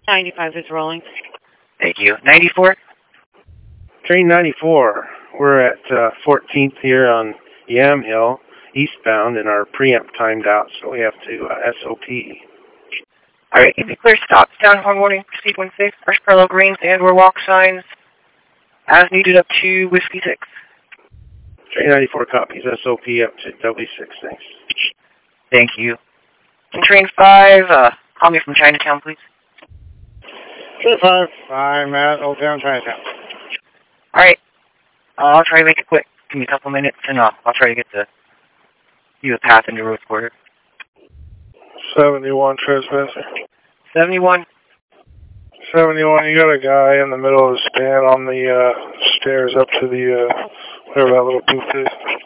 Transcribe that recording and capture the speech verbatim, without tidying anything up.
ninety-five is rolling. Thank you. ninety-four? Train ninety-four. We're at uh, fourteenth here on Yamhill, eastbound, and our preamp timed out, so we have to uh, S O P. All right, easy clear stops, down on warning, sequence six, first parallel greens and or walk signs, as needed up to Whiskey six. Train ninety-four copies, S O P up to W six, thanks. Thank you. And train five, uh, call me from Chinatown, please. Train five, I'm at Old Town Chinatown. All right, uh, I'll try to make it quick. Give me a couple minutes, and uh, I'll try to get the you a path into Rose Quarter. seventy-one transmitter. seventy-one. seventy-one, you got a guy in the middle of the stand on the uh, stairs up to the, uh, whatever that little booth is.